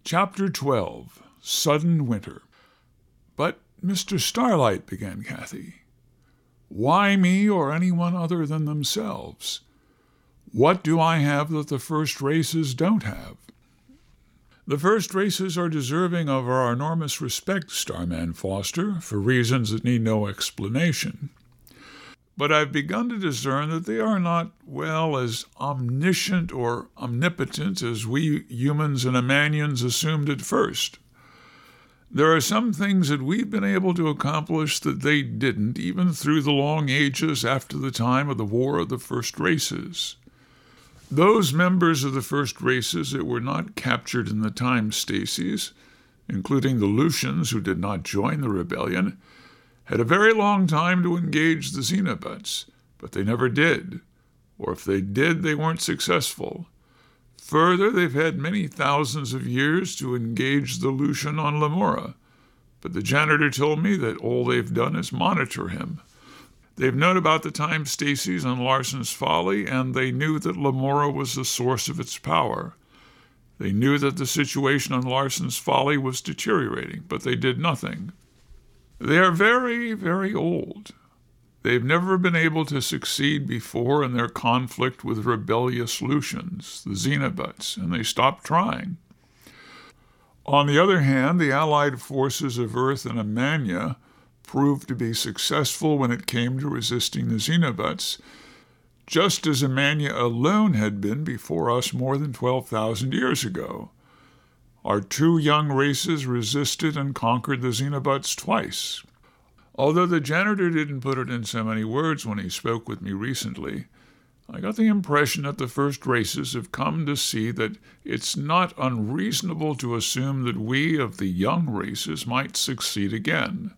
Chapter 12. Sudden Winter. "But, Mr. Starlight," began Kathy, "why me or anyone other than themselves? What do I have that the first races don't have?" "The first races are deserving of our enormous respect, Starman Foster, for reasons that need no explanation. But I've begun to discern that they are not, as omniscient or omnipotent as we humans and Amanians assumed at first. There are some things that we've been able to accomplish that they didn't, even through the long ages after the time of the War of the First Races. Those members of the First Races that were not captured in the time stasis, including the Lucians who did not join the rebellion, had a very long time to engage the Xenobots, but they never did, or if they did, they weren't successful. Further, they've had many thousands of years to engage the Lucian on Lamora, but the janitor told me that all they've done is monitor him. They've known about the time stasis on Larson's Folly, and they knew that Lamora was the source of its power. They knew that the situation on Larson's Folly was deteriorating, but they did nothing. They are very, very old. They've never been able to succeed before in their conflict with rebellious Lucians, the Xenobots, and they stopped trying. On the other hand, the allied forces of Earth and Amania proved to be successful when it came to resisting the Xenobots, just as Amania alone had been before us more than 12,000 years ago. Our two young races resisted and conquered the Xenobots twice. Although the janitor didn't put it in so many words when he spoke with me recently, I got the impression that the first races have come to see that it's not unreasonable to assume that we of the young races might succeed again.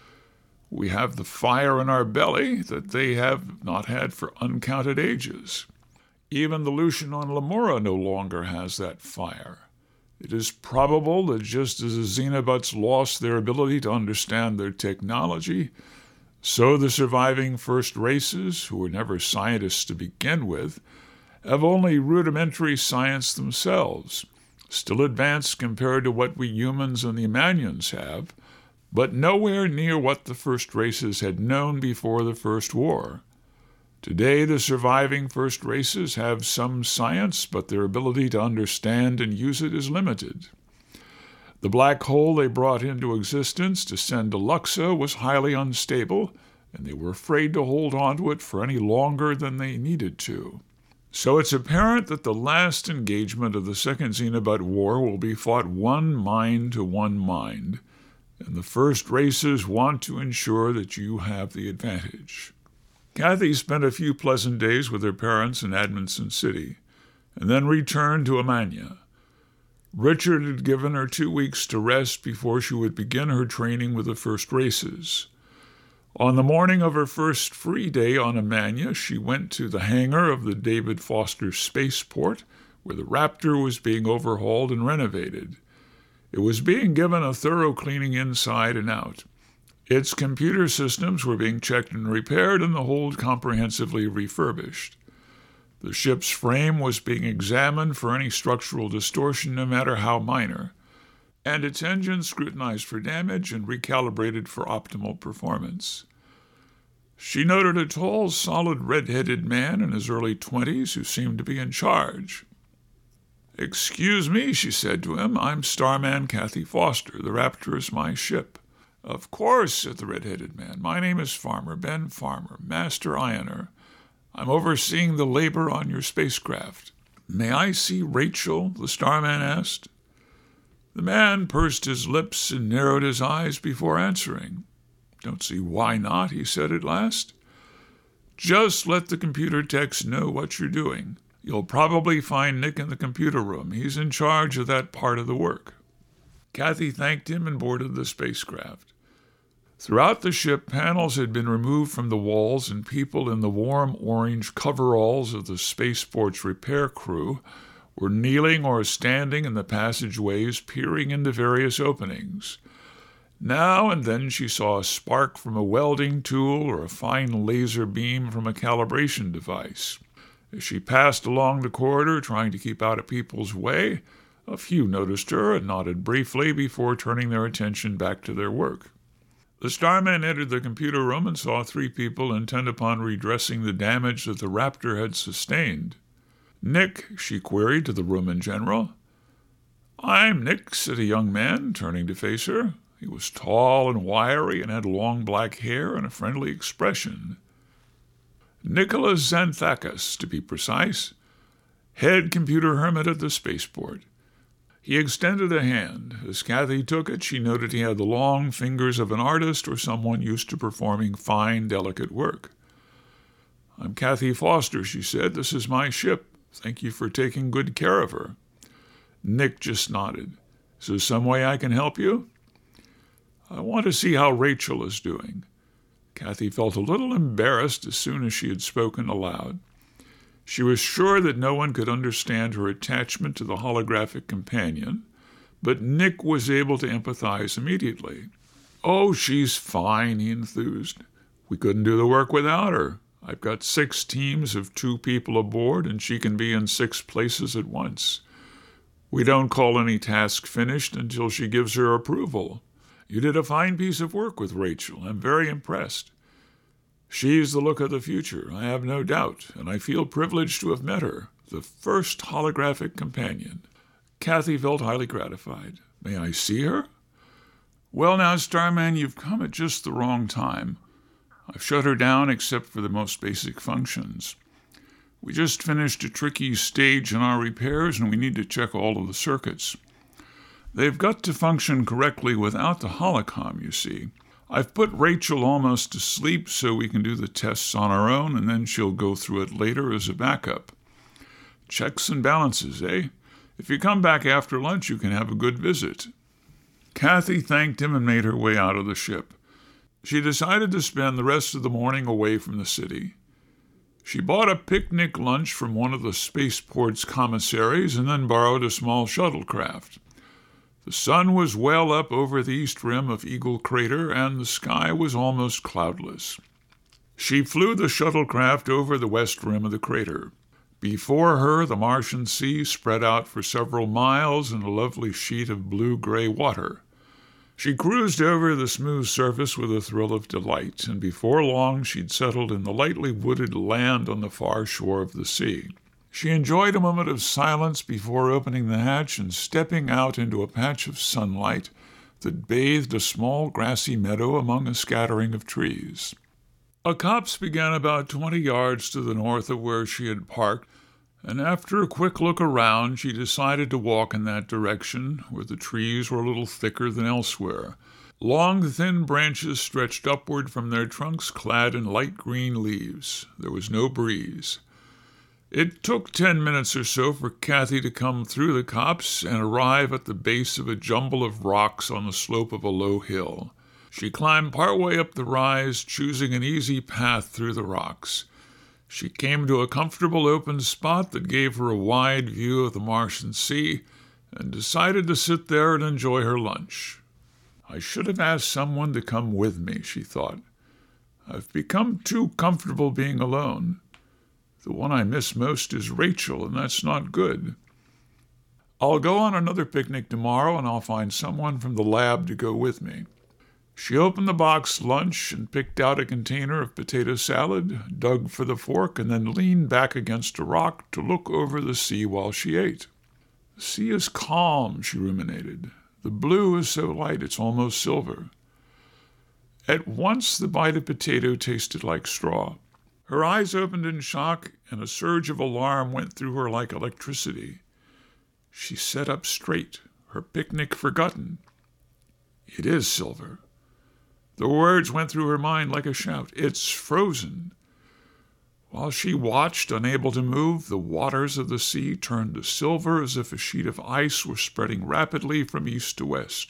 We have the fire in our belly that they have not had for uncounted ages. Even the Lucian on Lamora no longer has that fire. It is probable that just as the Xenobots lost their ability to understand their technology, so the surviving first races, who were never scientists to begin with, have only rudimentary science themselves, still advanced compared to what we humans and the Amanians have, but nowhere near what the first races had known before the First War. Today, the surviving first races have some science, but their ability to understand and use it is limited. The black hole they brought into existence to send to Luxo was highly unstable, and they were afraid to hold on to it for any longer than they needed to. So it's apparent that the last engagement of the Second Xenobot War will be fought one mind to one mind, and the first races want to ensure that you have the advantage. Kathy spent a few pleasant days with her parents in Admonson City, and then returned to Amania. Richard had given her 2 weeks to rest before she would begin her training with the first races. On the morning of her first free day on Amania, she went to the hangar of the David Foster Spaceport, where the Raptor was being overhauled and renovated. It was being given a thorough cleaning inside and out. Its computer systems were being checked and repaired, and the hold comprehensively refurbished. The ship's frame was being examined for any structural distortion, no matter how minor, and its engines scrutinized for damage and recalibrated for optimal performance. She noted a tall, solid, red-headed man in his early 20s who seemed to be in charge. "Excuse me," she said to him, "I'm Starman Kathy Foster. The Raptor is my ship." "Of course," said the red-headed man. "My name is Farmer, Ben Farmer, Master Ironer. I'm overseeing the labor on your spacecraft." "May I see Rachel?" the Starman asked. The man pursed his lips and narrowed his eyes before answering. "Don't see why not," he said at last. "Just let the computer techs know what you're doing. You'll probably find Nick in the computer room. He's in charge of that part of the work." Kathy thanked him and boarded the spacecraft. Throughout the ship, panels had been removed from the walls, and people in the warm orange coveralls of the spaceport's repair crew were kneeling or standing in the passageways, peering into various openings. Now and then she saw a spark from a welding tool or a fine laser beam from a calibration device. As she passed along the corridor, trying to keep out of people's way, A few noticed her and nodded briefly before turning their attention back to their work. The Starman entered the computer room and saw 3 people intent upon redressing the damage that the Raptor had sustained. "Nick?" she queried to the room in general. "I'm Nick," said a young man, turning to face her. He was tall and wiry and had long black hair and a friendly expression. Nicholas Xanthakis, to be precise, head computer hermit at the spaceport. He extended a hand. As Kathy took it, she noted he had the long fingers of an artist or someone used to performing fine, delicate work. "I'm Kathy Foster," she said. "This is my ship. Thank you for taking good care of her." Nick just nodded. "Is there some way I can help you?" "I want to see how Rachel is doing." Kathy felt a little embarrassed as soon as she had spoken aloud. She was sure that no one could understand her attachment to the holographic companion, but Nick was able to empathize immediately. "Oh, she's fine," he enthused. "We couldn't do the work without her. I've got 6 teams of 2 people aboard, and she can be in 6 places at once. We don't call any task finished until she gives her approval. You did a fine piece of work with Rachel. I'm very impressed. She's the look of the future, I have no doubt, and I feel privileged to have met her, the first holographic companion." Kathy felt highly gratified. "May I see her?" "Well now, Starman, you've come at just the wrong time. I've shut her down except for the most basic functions. We just finished a tricky stage in our repairs, and we need to check all of the circuits. They've got to function correctly without the holocom, you see. I've put Rachel almost to sleep so we can do the tests on our own, and then she'll go through it later as a backup. Checks and balances, eh? If you come back after lunch, you can have a good visit." Kathy thanked him and made her way out of the ship. She decided to spend the rest of the morning away from the city. She bought a picnic lunch from one of the spaceport's commissaries and then borrowed a small shuttlecraft. The sun was well up over the east rim of Eagle Crater, and the sky was almost cloudless. She flew the shuttlecraft over the west rim of the crater. Before her, the Martian sea spread out for several miles in a lovely sheet of blue-gray water. She cruised over the smooth surface with a thrill of delight, and before long she'd settled in the lightly wooded land on the far shore of the sea. She enjoyed a moment of silence before opening the hatch and stepping out into a patch of sunlight that bathed a small grassy meadow among a scattering of trees. A copse began about 20 yards to the north of where she had parked, and after a quick look around, she decided to walk in that direction, where the trees were a little thicker than elsewhere. Long, thin branches stretched upward from their trunks clad in light green leaves. There was no breeze. It took 10 minutes or so for Kathy to come through the copse and arrive at the base of a jumble of rocks on the slope of a low hill. She climbed partway up the rise, choosing an easy path through the rocks. She came to a comfortable open spot that gave her a wide view of the Martian sea and decided to sit there and enjoy her lunch. "I should have asked someone to come with me," she thought. "I've become too comfortable being alone. The one I miss most is Rachel, and that's not good. I'll go on another picnic tomorrow, and I'll find someone from the lab to go with me." She opened the box lunch and picked out a container of potato salad, dug for the fork, and then leaned back against a rock to look over the sea while she ate. "The sea is calm," she ruminated. "The blue is so light it's almost silver." At once the bite of potato tasted like straw. Her eyes opened in shock, and a surge of alarm went through her like electricity. She sat up straight, her picnic forgotten. "It is silver." The words went through her mind like a shout. "It's frozen." While she watched, unable to move, the waters of the sea turned to silver as if a sheet of ice were spreading rapidly from east to west.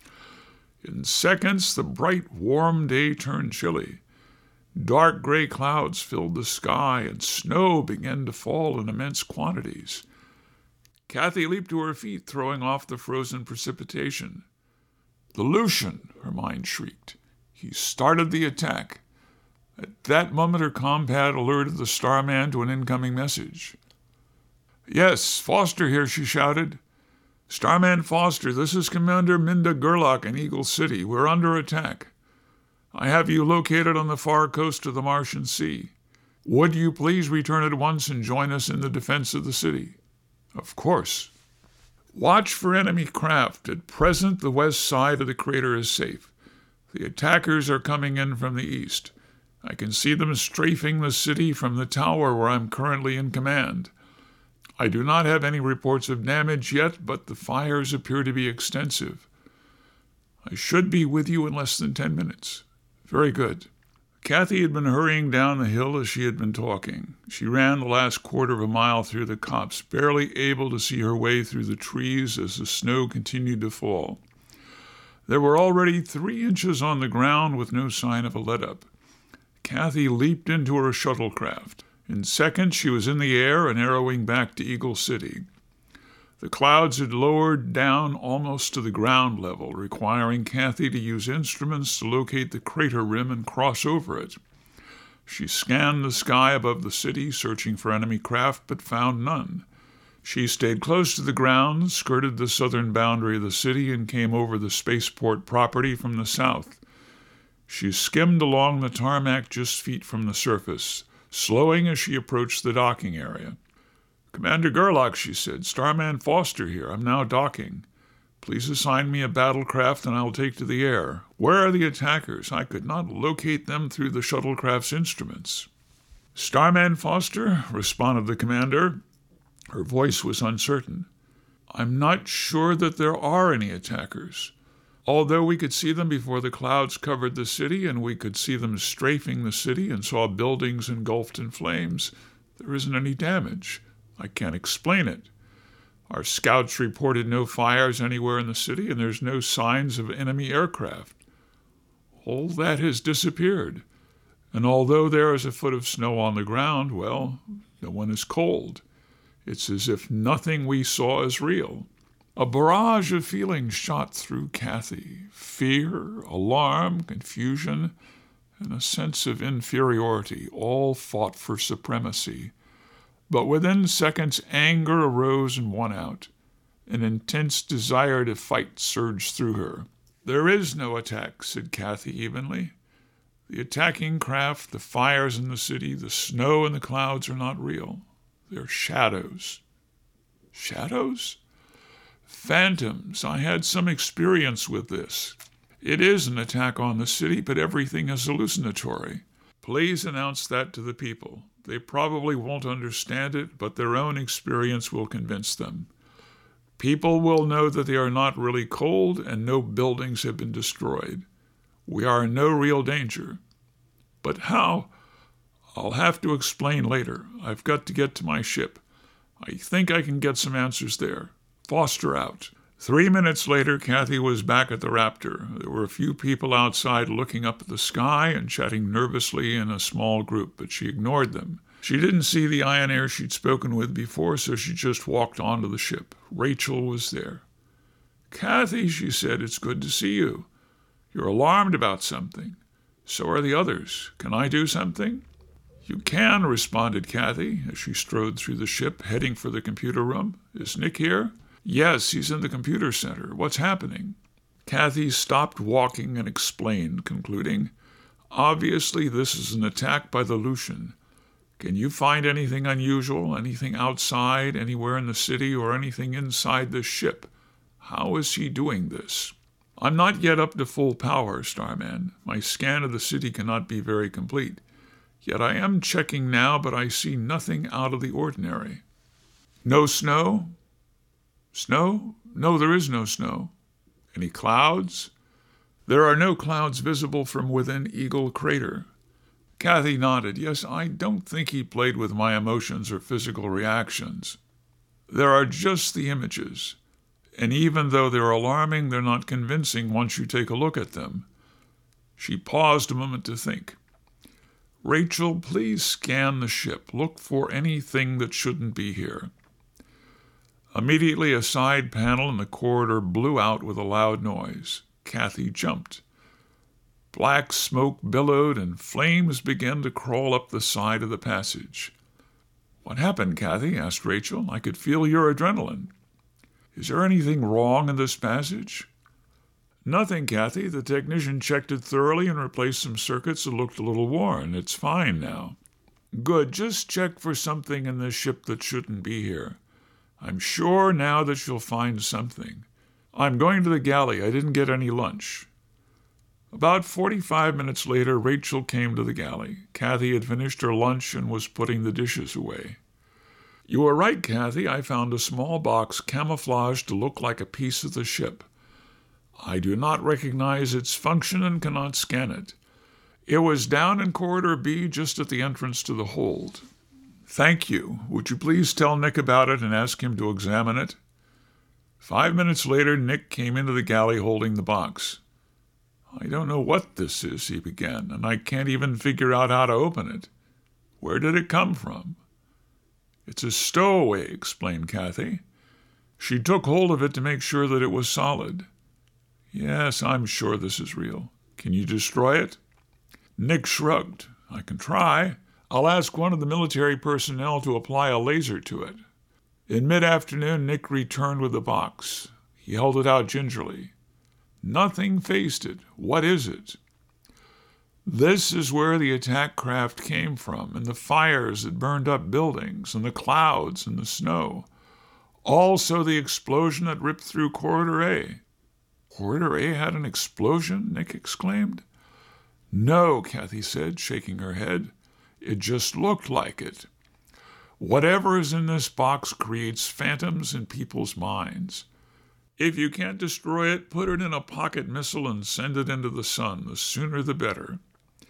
In seconds, the bright, warm day turned chilly. Dark gray clouds filled the sky, and snow began to fall in immense quantities. Kathy leaped to her feet, throwing off the frozen precipitation. "The Lucian!" her mind shrieked. "He started the attack." At that moment, her compad alerted the Starman to an incoming message. "Yes, Foster here," she shouted. Starman Foster, this is Commander Minda Gerlach in Eagle City. We're under attack. I have you located on the far coast of the Martian Sea. Would you please return at once and join us in the defense of the city? Of course. Watch for enemy craft. At present, the west side of the crater is safe. The attackers are coming in from the east. I can see them strafing the city from the tower where I'm currently in command. I do not have any reports of damage yet, but the fires appear to be extensive. I should be with you in less than 10 minutes. Very good. Kathy had been hurrying down the hill as she had been talking. She ran the last quarter of a mile through the copse, barely able to see her way through the trees as the snow continued to fall. There were already 3 inches on the ground with no sign of a let-up. Kathy leaped into her shuttlecraft. In seconds, she was in the air and arrowing back to Eagle City. The clouds had lowered down almost to the ground level, requiring Kathy to use instruments to locate the crater rim and cross over it. She scanned the sky above the city, searching for enemy craft, but found none. She stayed close to the ground, skirted the southern boundary of the city, and came over the spaceport property from the south. She skimmed along the tarmac just feet from the surface, slowing as she approached the docking area. Commander Gerlach, she said, Starman Foster here. I'm now docking. Please assign me a battlecraft and I'll take to the air. Where are the attackers? I could not locate them through the shuttlecraft's instruments. Starman Foster, responded the commander. Her voice was uncertain. I'm not sure that there are any attackers. Although we could see them before the clouds covered the city and we could see them strafing the city and saw buildings engulfed in flames, there isn't any damage. I can't explain it. Our scouts reported no fires anywhere in the city, and there's no signs of enemy aircraft. All that has disappeared. And although there is a foot of snow on the ground, well, no one is cold. It's as if nothing we saw is real. A barrage of feelings shot through Kathy. Fear, alarm, confusion, and a sense of inferiority, all fought for supremacy. But within seconds, anger arose and won out. An intense desire to fight surged through her. There is no attack, said Kathy evenly. The attacking craft, the fires in the city, the snow and the clouds are not real. They're shadows. Shadows? Phantoms. I had some experience with this. It is an attack on the city, but everything is hallucinatory. Please announce that to the people. They probably won't understand it, but their own experience will convince them. People will know that they are not really cold and no buildings have been destroyed. We are in no real danger. But how? I'll have to explain later. I've got to get to my ship. I think I can get some answers there. Foster out. 3 minutes later, Kathy was back at the Raptor. There were a few people outside looking up at the sky and chatting nervously in a small group, but she ignored them. She didn't see the Ioneer she'd spoken with before, so she just walked onto the ship. Rachel was there. Kathy, she said, it's good to see you. You're alarmed about something. So are the others. Can I do something? You can, responded Kathy as she strode through the ship, heading for the computer room. Is Nick here? Yes, he's in the computer center. What's happening? Kathy stopped walking and explained, concluding, Obviously, this is an attack by the Lucian. Can you find anything unusual, anything outside, anywhere in the city, or anything inside the ship? How is he doing this? I'm not yet up to full power, Starman. My scan of the city cannot be very complete. Yet I am checking now, but I see nothing out of the ordinary. No snow? Snow? No, there is no snow. Any clouds? There are no clouds visible from within Eagle Crater. Kathy nodded. Yes, I don't think he played with my emotions or physical reactions. There are just the images. And even though they're alarming, they're not convincing once you take a look at them. She paused a moment to think. Rachel, please scan the ship. Look for anything that shouldn't be here. Immediately, a side panel in the corridor blew out with a loud noise. Kathy jumped. Black smoke billowed and flames began to crawl up the side of the passage. What happened, Kathy? Asked Rachel. I could feel your adrenaline. Is there anything wrong in this passage? Nothing, Kathy. The technician checked it thoroughly and replaced some circuits that looked a little worn. It's fine now. Good. Just check for something in this ship that shouldn't be here. I'm sure now that you'll find something. I'm going to the galley. I didn't get any lunch. About 45 minutes later, Rachel came to the galley. Kathy had finished her lunch and was putting the dishes away. You were right, Kathy. I found a small box camouflaged to look like a piece of the ship. I do not recognize its function and cannot scan it. It was down in Corridor B, just at the entrance to the hold. Thank you. Would you please tell Nick about it and ask him to examine it? 5 minutes later, Nick came into the galley holding the box. I don't know what this is, he began, and I can't even figure out how to open it. Where did it come from? It's a stowaway, explained Kathy. She took hold of it to make sure that it was solid. Yes, I'm sure this is real. Can you destroy it? Nick shrugged. I can try. I'll ask one of the military personnel to apply a laser to it. In mid-afternoon, Nick returned with the box. He held it out gingerly. Nothing faced it. What is it? This is where the attack craft came from, and the fires that burned up buildings, and the clouds and the snow. Also the explosion that ripped through Corridor A. Corridor A had an explosion? Nick exclaimed. No, Kathy said, shaking her head. It just looked like it. Whatever is in this box creates phantoms in people's minds. If you can't destroy it, put it in a pocket missile and send it into the sun. The sooner the better.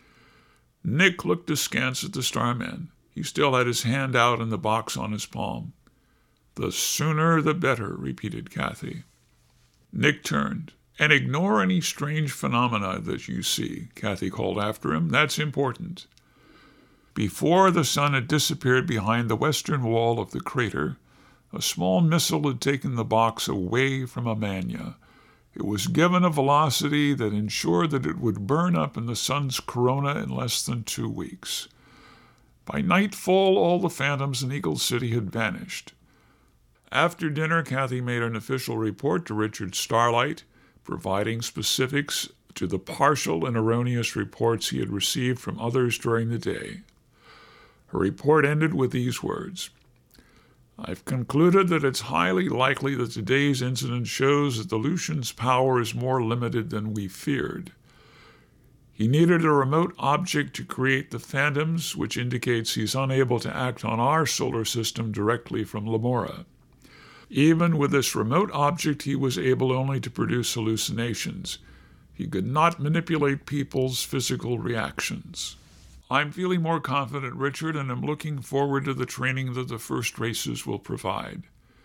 Nick looked askance at the starman. He still had his hand out and the box on his palm. The sooner the better, repeated Kathy. Nick turned. And ignore any strange phenomena that you see, Kathy called after him. That's important. Before the sun had disappeared behind the western wall of the crater, a small missile had taken the box away from Amania. It was given a velocity that ensured that it would burn up in the sun's corona in less than 2 weeks. By nightfall, all the phantoms in Eagle City had vanished. After dinner, Kathy made an official report to Richard Starlight, providing specifics to the partial and erroneous reports he had received from others during the day. Her report ended with these words. I've concluded that it's highly likely that today's incident shows that the Lucian's power is more limited than we feared. He needed a remote object to create the phantoms, which indicates he's unable to act on our solar system directly from Lamora. Even with this remote object, he was able only to produce hallucinations. He could not manipulate people's physical reactions. I'm feeling more confident, Richard, and am looking forward to the training that the first races will provide.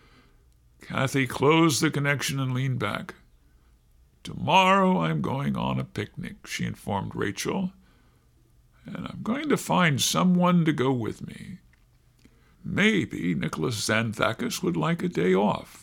Kathy closed the connection and leaned back. Tomorrow I'm going on a picnic, she informed Rachel, and I'm going to find someone to go with me. Maybe Nicholas Xanthakis would like a day off.